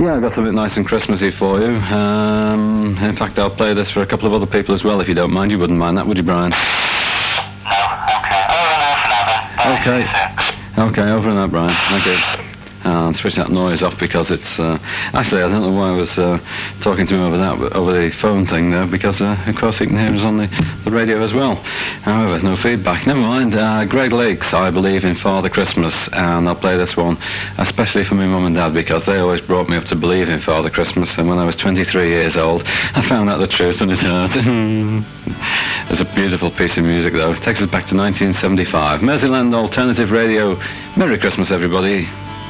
Yeah, I've got something nice and Christmassy for you. In fact, I'll play this for a couple of other people as well, if you don't mind. You wouldn't mind that, would you, Brian? No, okay. Over and out for now. Okay, over and out, Brian. Thank you. And switch that noise off because it's actually I don't know why I was talking to him over the phone thing there, because of course he can hear us on the radio as well. However, no feedback. Never mind. Greg Lakes, I Believe in Father Christmas, and I'll play this one especially for my mum and dad, because they always brought me up to believe in Father Christmas, and when I was 23 years old I found out the truth and it hurt. It's a beautiful piece of music though. It takes us back to 1975. Merseyland Alternative Radio. Merry Christmas, everybody.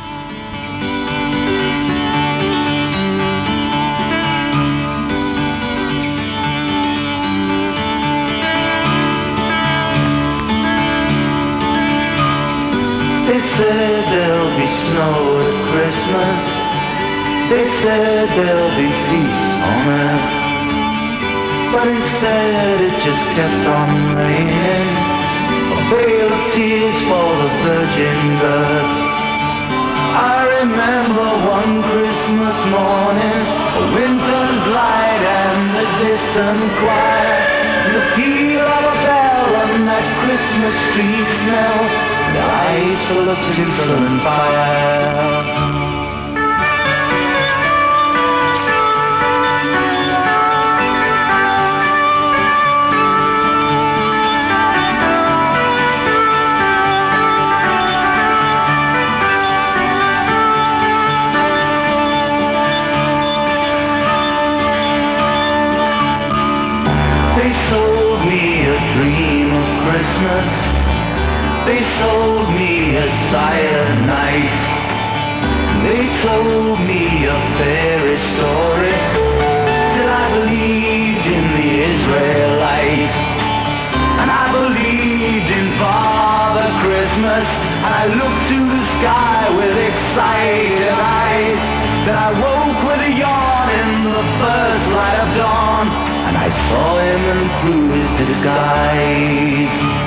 They said there'll be snow at Christmas. They said there'll be peace on earth. But instead it just kept on raining, a veil of tears for the virgin birth. I remember one Christmas morning, a winter's light and the distant choir, and the peal of a bell and that Christmas tree smell, the eyes full of tinsel and fire. They sold me a dream of Christmas. They sold me a silent night. They told me a fairy story till I believed in the Israelite. And I believed in Father Christmas, and I looked to the sky with excited eyes. Then I woke with a yawn in the first light of dawn, and I saw him and through his disguise.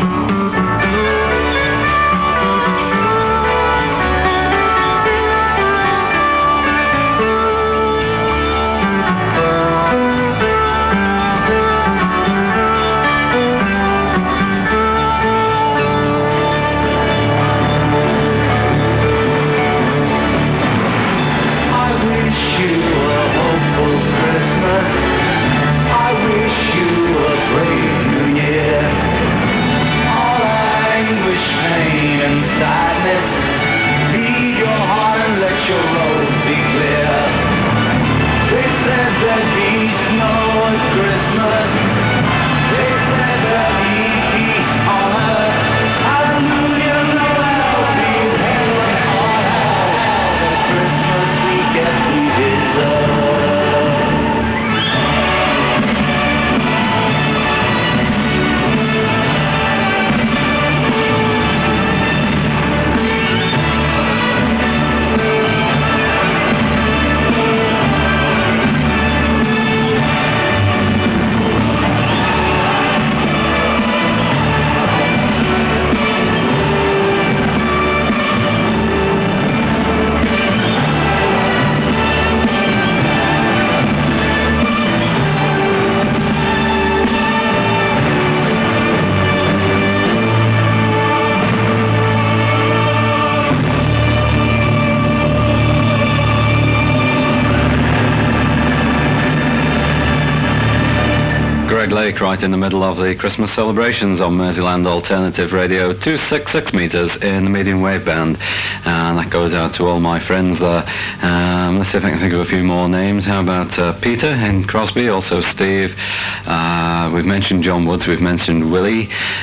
Lake, right in the middle of the Christmas celebrations on Merseyland Alternative Radio, 266 meters in the medium wave band, and that goes out to all my friends there. Let's see if I can think of a few more names. How about Peter in Crosby, also Steve, we've mentioned John Woods, we've mentioned Willie,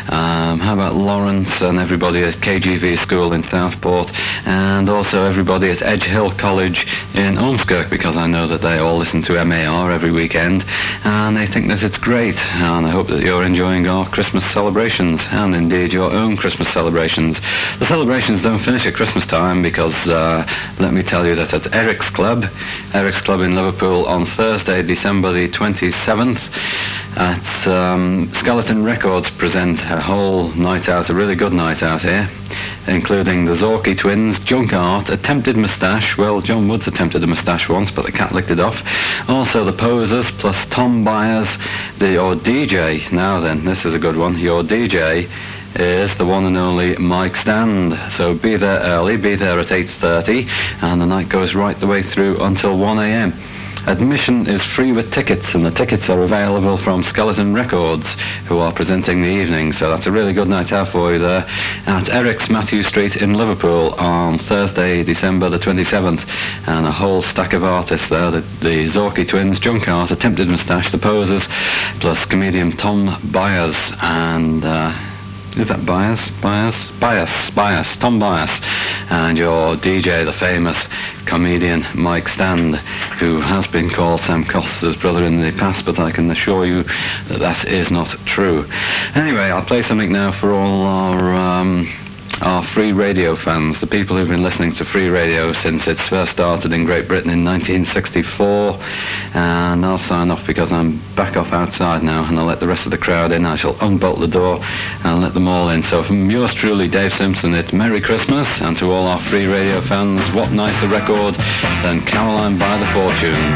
how about Lawrence and everybody at KGV School in Southport, and also everybody at Edge Hill College in Ormskirk, because I know that they all listen to MAR every weekend and they think that it's great, and I hope that you're enjoying our Christmas celebrations, and indeed your own Christmas celebrations. The celebrations don't finish at Christmas time, because let me tell you that at Eric's Club in Liverpool on Thursday, December the 27th, at Skeleton Records present a whole night out, a really good night out here, including the Zorky Twins, Junk Art, Attempted Moustache. Well, John Woods attempted a moustache once, but the cat licked it off. Also the Posers, plus Tom Byers, your DJ. Now then, this is a good one. Your DJ is the one and only Mike Stand. So be there early, be there at 8:30, and the night goes right the way through until 1 a.m. Admission is free with tickets, and the tickets are available from Skeleton Records, who are presenting the evening. So that's a really good night out for you there at Eric's Matthew Street in Liverpool on Thursday, December the 27th. And a whole stack of artists there, the Zorky Twins, Junk Art, Attempted Moustache, the Posers, plus comedian Tom Byers and... is that Bias? Tom Bias. And your DJ, the famous comedian Mike Stand, who has been called Sam Costa's brother in the past, but I can assure you that that is not true. Anyway, I'll play something now for all our free radio fans, the people who've been listening to free radio since it first started in Great Britain in 1964. And I'll sign off because I'm back off outside now, and I'll let the rest of the crowd in. I shall unbolt the door and let them all in. So from yours truly, Dave Simpson, it's Merry Christmas, and to all our free radio fans, what nicer record than Caroline by the Fortunes.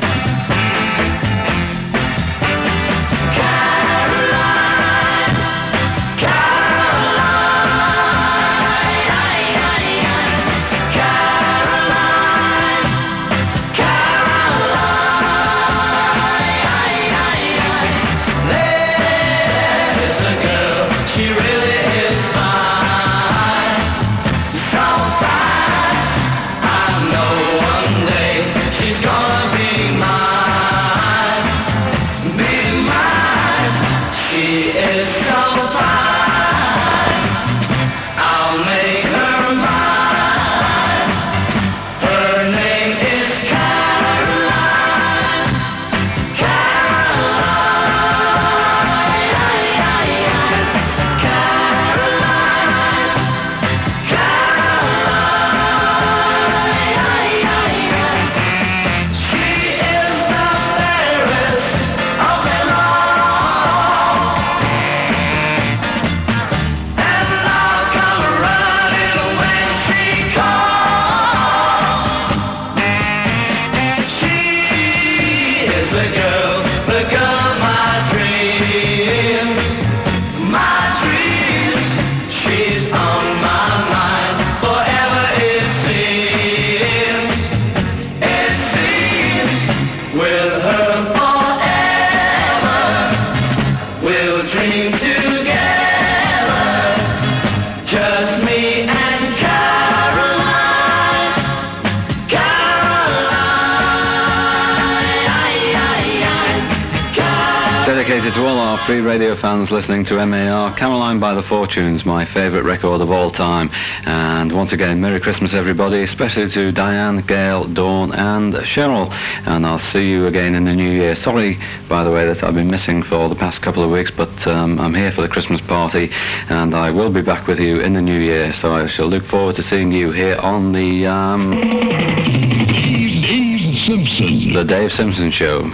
To all our free radio fans listening to MAR, Caroline by the Fortunes, my favourite record of all time. And once again, Merry Christmas everybody, especially to Diane, Gail, Dawn and Cheryl. And I'll see you again in the new year. Sorry, by the way, that I've been missing for the past couple of weeks, but I'm here for the Christmas party, and I will be back with you in the new year. So I shall look forward to seeing you here on the Dave Simpson Show.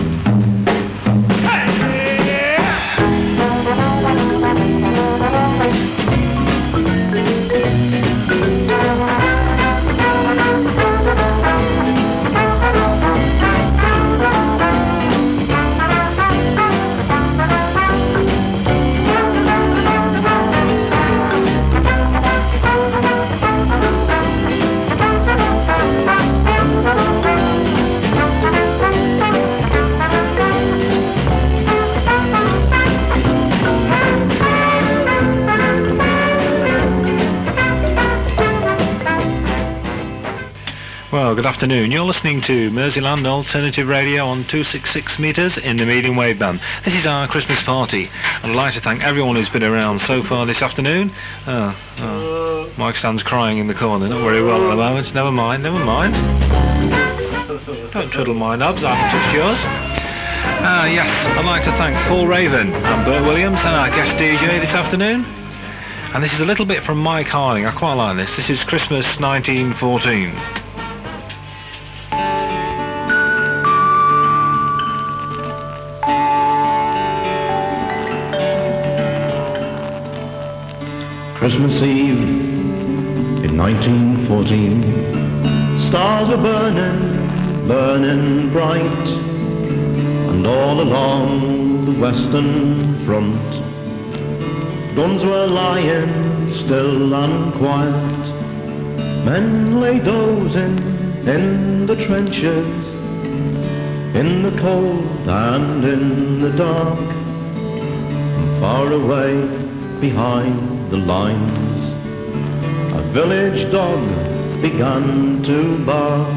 Well, good afternoon. You're listening to Merseyland Alternative Radio on 266 metres in the medium wave band. This is our Christmas party, and I'd like to thank everyone who's been around so far this afternoon. Mike Stands crying in the corner, not very well at the moment. Never mind. Don't twiddle my knobs, I haven't touched yours. Yes, I'd like to thank Paul Raven and Bert Williams and our guest DJ this afternoon. And this is a little bit from Mike Harding. I quite like this. This is Christmas 1914. Christmas Eve in 1914, stars were burning, burning bright, and all along the Western Front, guns were lying still and quiet. Men lay dozing in the trenches, in the cold and in the dark, and far away behind the lines, a village dog began to bark.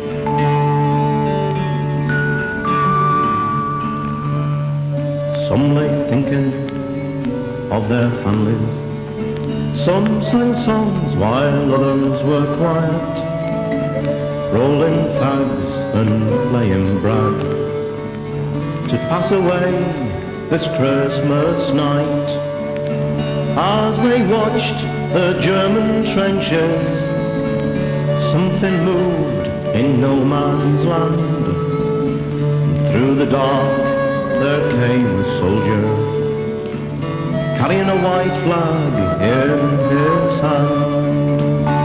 Some lay thinking of their families, some sang songs while others were quiet, rolling fags and playing brag, to pass away this Christmas night. As they watched the German trenches, something moved in no man's land. And through the dark there came a soldier, carrying a white flag in his hand.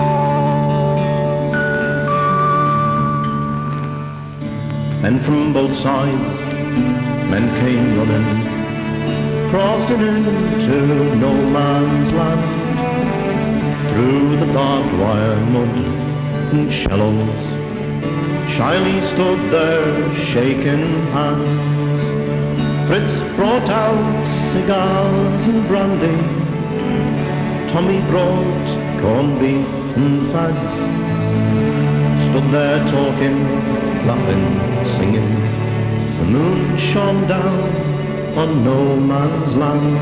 Then from both sides men came running, crossing into no man's land, through the barbed wire mud and shallows. Shyly stood there shaking hands. Fritz brought out cigars and brandy, Tommy brought corned beef and fags. Stood there talking, laughing, singing. The moon shone down on no man's land.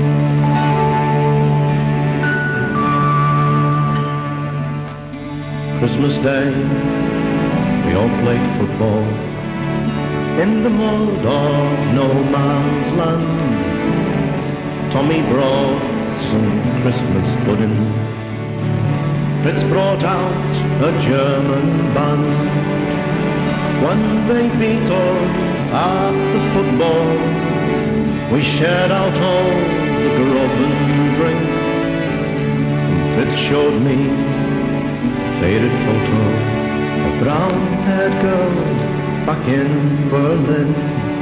Christmas Day, we all played football in the mud of no man's land. Tommy brought some Christmas pudding, Fritz brought out a German band. When they beat us at the football, we shared out all the grub and drink. And Fritz showed me a faded photo, a brown-haired girl back in Berlin.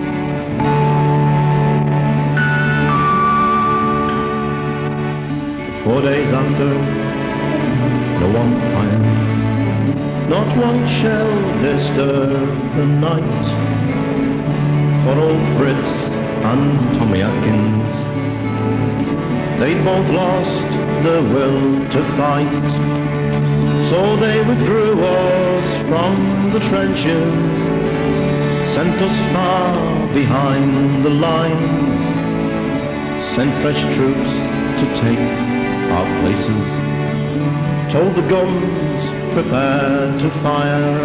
4 days after, no one fired, not one shell disturbed the night. For old Fritz and Tommy Atkins, they'd both lost the will to fight. So they withdrew us from the trenches, sent us far behind the lines, sent fresh troops to take our places, told the guns prepare to fire.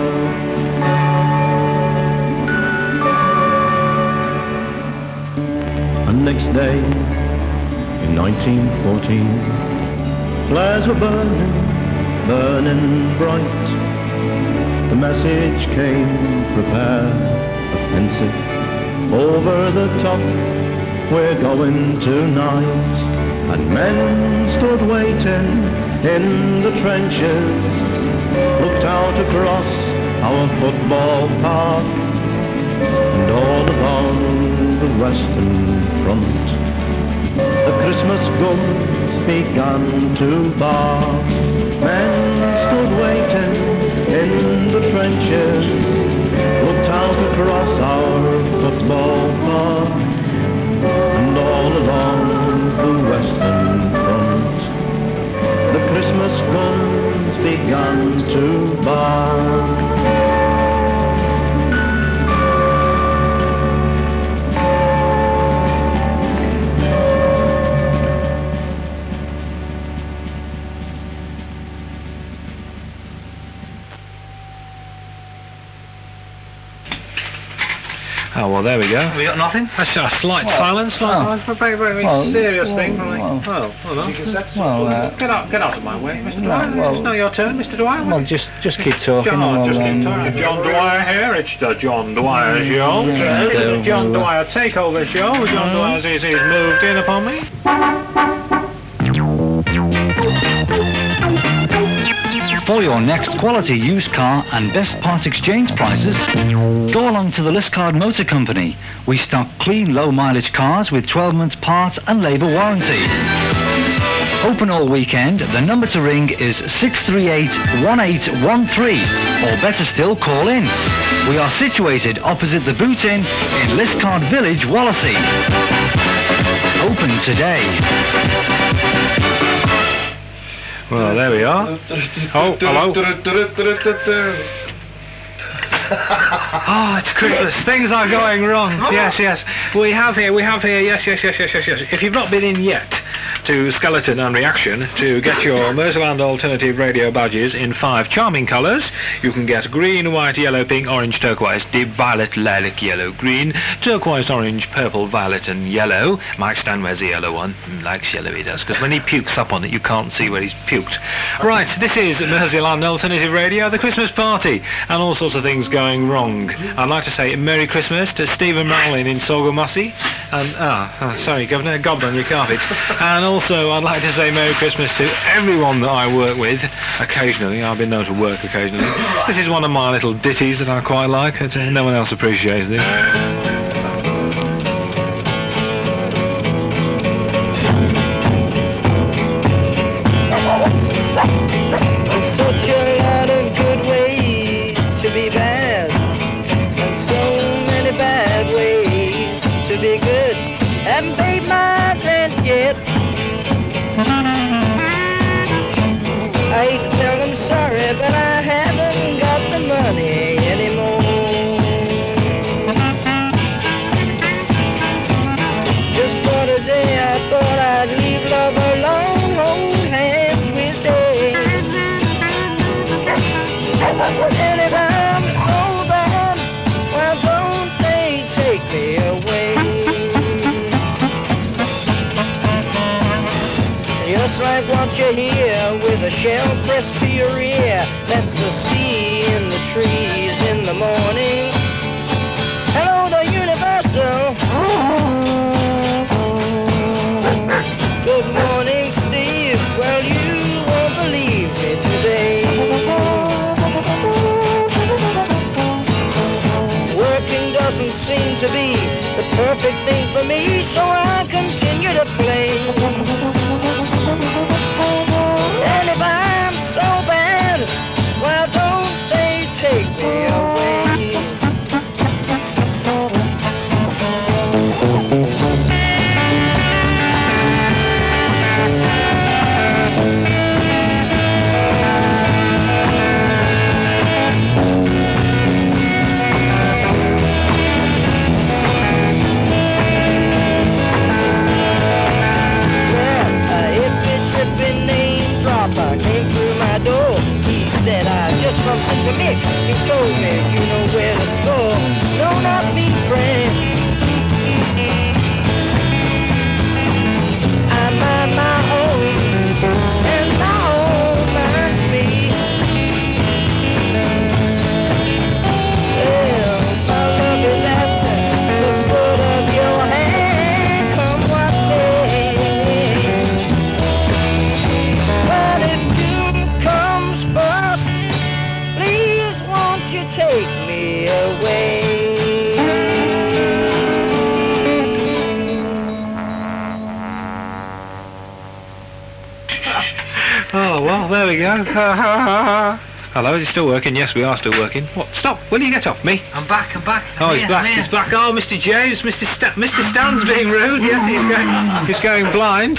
And next day, in 1914, flares were burning, burning bright. The message came, prepare, offensive, over the top, we're going tonight. And men stood waiting in the trenches, looked out across our football park, and all along the Western Front, the Christmas guns began to bark. Men stood waiting in the trenches, looked out across our football park, and all along the Western Front, the Christmas guns began to bark. Oh, well, there we go. Have we got nothing? That's a slight silence, for a very, very serious thing. Get out of my way, Mr. Dwyer. It's not your turn, Mr. Dwyer. Well, just keep talking. John Dwyer here. It's the John Dwyer show. It's the John Dwyer takeover show. John Dwyer has moved in upon me. For your next quality used car and best part exchange prices, go along to the Liscard Motor Company. We stock clean, low mileage cars with 12 months parts and labour warranty. Open all weekend. The number to ring is 638-1813, or better still, call in. We are situated opposite the Boot Inn in Liscard Village, Wallasey. Open today. Well, there we are. Oh, hello. Oh, it's Christmas. Things are going wrong. Yes. We have here, yes. If you've not been in yet to Skeleton and Reaction to get your Merseyland Alternative Radio badges in 5 charming colours, you can get green, white, yellow, pink, orange, turquoise, deep violet, lilac, yellow, green, turquoise, orange, purple, violet and yellow. Mike Stan wears the yellow one. Likes yellow, he does, because when he pukes up on it, you can't see where he's puked. Right, this is Merseyland Alternative Radio, the Christmas party, and all sorts of things going wrong. I'd like to say Merry Christmas to Stephen Rowling in Saugamossy, and sorry, Governor, gobbler on your carpet. And also I'd like to say Merry Christmas to everyone that I work with occasionally. I've been known to work occasionally. This is one of my little ditties that I quite like. No one else appreciates this. You're here with a shell pressed to your ear. That's the sea in the trees in the morning. Hello, the Universal. Good morning, Steve. Well, you won't believe me today. Working doesn't seem to be the perfect thing for me, so I continue to play. And if I'm so bad, why don't they take me away? Came through my door. He said, I just bumped into Mick. He told me, you know where to score. No, not me, friend. I'm on my own, and my own minds me. Well, my love is after the foot of your hand, come what may. But if doom comes first, please won't you take me away? Oh, well, there we go. Hello, is it still working? Yes, we are still working. What? Stop! Will you get off me? I'm back. Oh, he's back. He's back. Oh, Mr. James, Mr. Stan's being rude. Yes, he's going blind.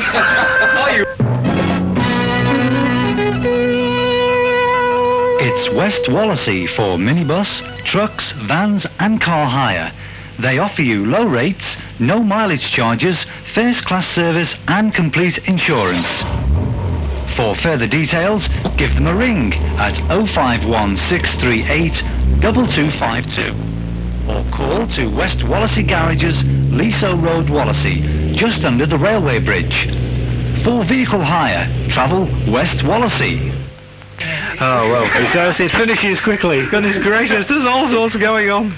It's West Wallasey for minibus, trucks, vans and car hire. They offer you low rates, no mileage charges, first class service and complete insurance. For further details, give them a ring at 051 638 2252 or call to West Wallasey Garages, Leasow Road, Wallasey, just under the railway bridge. For vehicle hire, travel West Wallasey. Oh, well, so it finishes quickly. Goodness gracious, there's all sorts going on.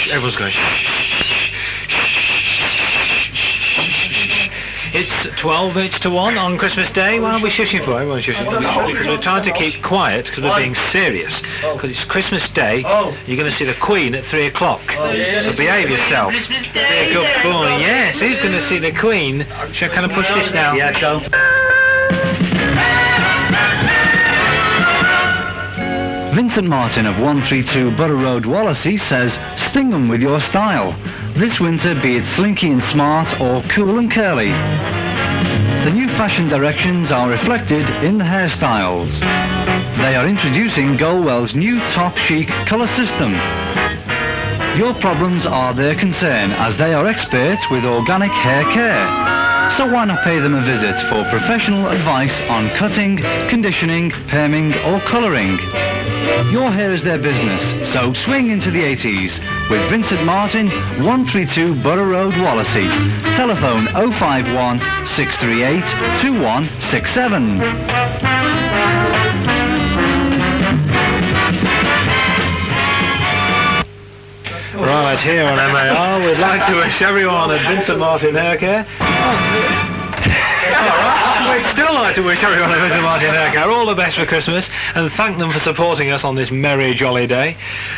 Everyone's going shh. It's 12 minutes to 1 on Christmas Day. Why are we shushing for? Everyone's shushing. Because we're trying to keep quiet because we're being serious. Because it's Christmas Day. You're going to see the Queen at 3 o'clock. So behave yourself. Christmas Be Day. a good boy. Yes, who's going to see the Queen? Shall I kind of push this now? Yeah, don't. Vincent Martin of 132 Borough Road, Wallasey says, sting them with your style. This winter, be it slinky and smart or cool and curly. The new fashion directions are reflected in the hairstyles. They are introducing Goldwell's new top chic colour system. Your problems are their concern, as they are experts with organic hair care. So why not pay them a visit for professional advice on cutting, conditioning, perming or colouring? Your hair is their business, so swing into the 80s with Vincent Martin, 132 Borough Road, Wallasey. Telephone 051 638 2167. Right, here on MAR, we'd like to wish everyone at Vincent Martin Hair Care. Alright, we'd still like to wish everyone at Vincent Martin Hair Care all the best for Christmas and thank them for supporting us on this merry, jolly day.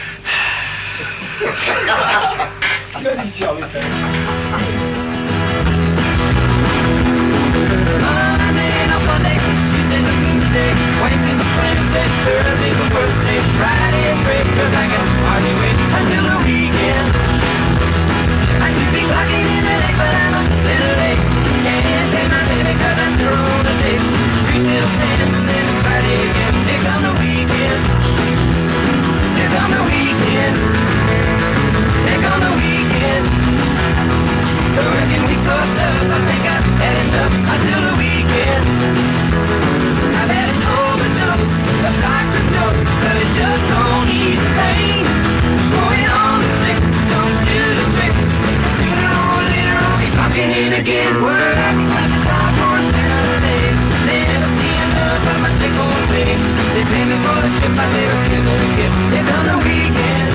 Monday to Monday, Tuesday to Tuesday, Wednesday's a Wednesday, Thursday's a Thursday, Friday is great 'cause I can hardly wait until the weekend. I should be clocking in at 8, but I'm a little late. Can't pay my baby 'cause I'm too old to date. 3 till 10 and then it's Friday again. Here come the weekend. Here come the weekend. Here come the weekend. The working week's so tough, I think I've had enough until the weekend. I've had an overdose of doctor's notes, but it just don't ease the pain. Going on the sick, don't do the trick. Sooner or later I'll be clocking in again. Working like a clock on Saturday. Never see enough of my take-home pay. They pay me for the ship I never given a gift. Here come the weekend.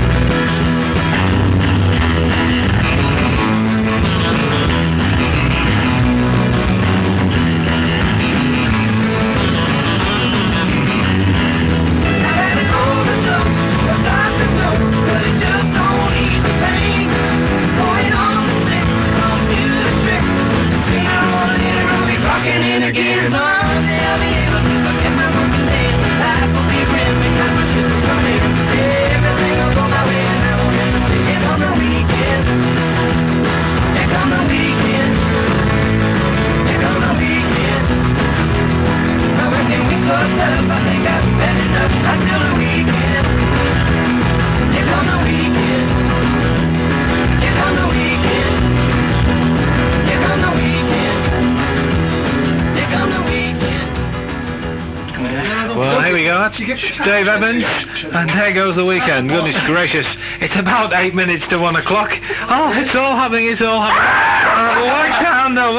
Again, someday I'll be able to forget my broken day. Life will be grim because my ship is coming. Everything will go my way and I won't have to say, here come the weekend. Here come the weekend. Here come the weekend. My working week's so tough, I think I've had enough until the weekend. Here come the weekend. Here come the weekend. Here come the weekend. Well, here we go. That's Dave Evans, and there goes the weekend. Goodness gracious, it's about 8 minutes to 1 o'clock. Oh, it's all happening, it's all happening. White Town, though.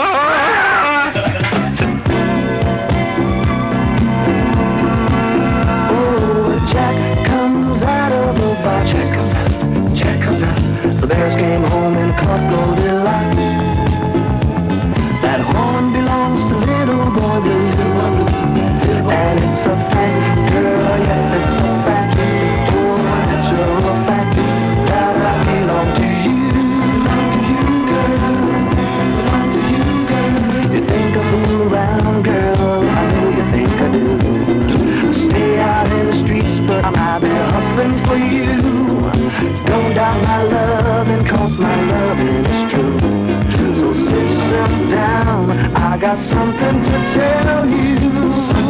Oh, Jack comes out of the bar. Jack comes out. The Bears came home and caught Goldilocks. That horn belongs to little boy Blue. And it's a fact, girl, yes, it's a fact. Oh, that's your fact, that I belong to you. Belong to you, girl. You think I fool around, girl, I know you think I do. Stay out in the streets, but I've been hustling for you. Don't doubt my love, and cause my loving is true. So sit down, I got something to tell you.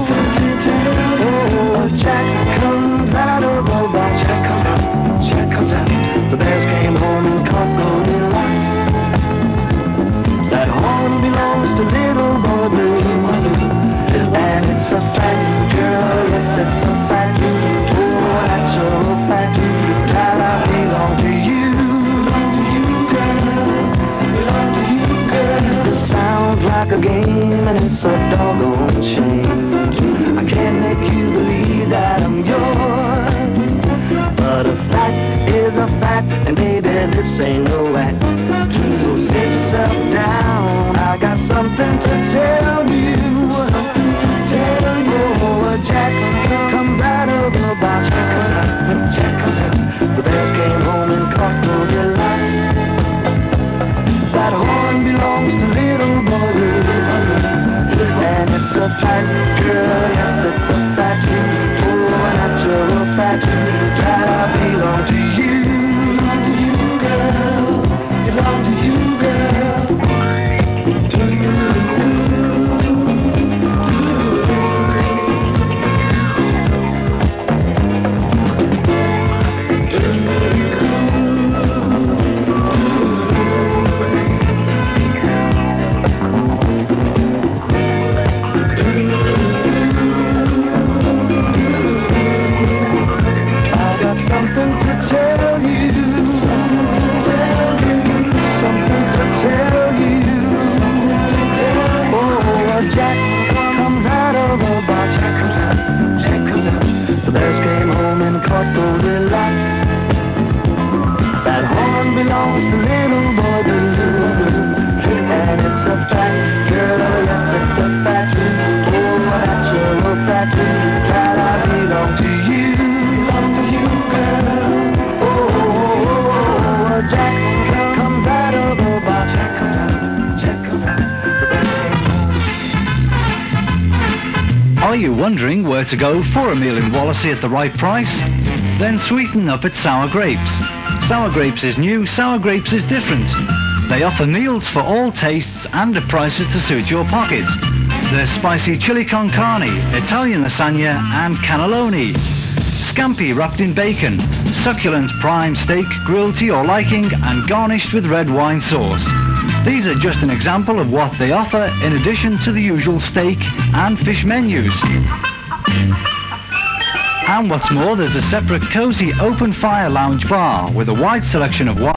Oh, Jack comes out of the bar. Jack comes out. The Bears came home and caught Goldilocks. That horn belongs to little boy Blue. And it's a fact, girl, yes, it's a fact. Oh, that's a fact, that I belong to you. Belong to you, girl. This sounds like a game and it's a doggone shame. said this ain't no act. So sit yourself down, I got something to tell you. Tell you, Jack comes out of the box. Jack comes out. The bears came home and caught no delight. That horn belongs to little boy Blue, and it's a fact, girl, yes, it's a fact. Oh, a natural fact. That I belong to you. Belong to you, girl. Belong to you, girl. To you. Belongs to little boy Blue, and it's a fact, girl, yes, it's a fact. Oh, a natural fact, that I belong to you. Belong to you, girl. Oh, Jack comes out of the box. Jack comes out. Are you wondering where to go for a meal in Wallasey at the right price? Then sweeten up at Sour Grapes. Sour Grapes is new, Sour Grapes is different. They offer meals for all tastes and at prices to suit your pocket. There's spicy chili con carne, Italian lasagna and cannelloni. Scampi wrapped in bacon, succulent prime steak grilled to your liking and garnished with red wine sauce. These are just an example of what they offer in addition to the usual steak and fish menus. And what's more, there's a separate cosy open fire lounge bar with a wide selection of wine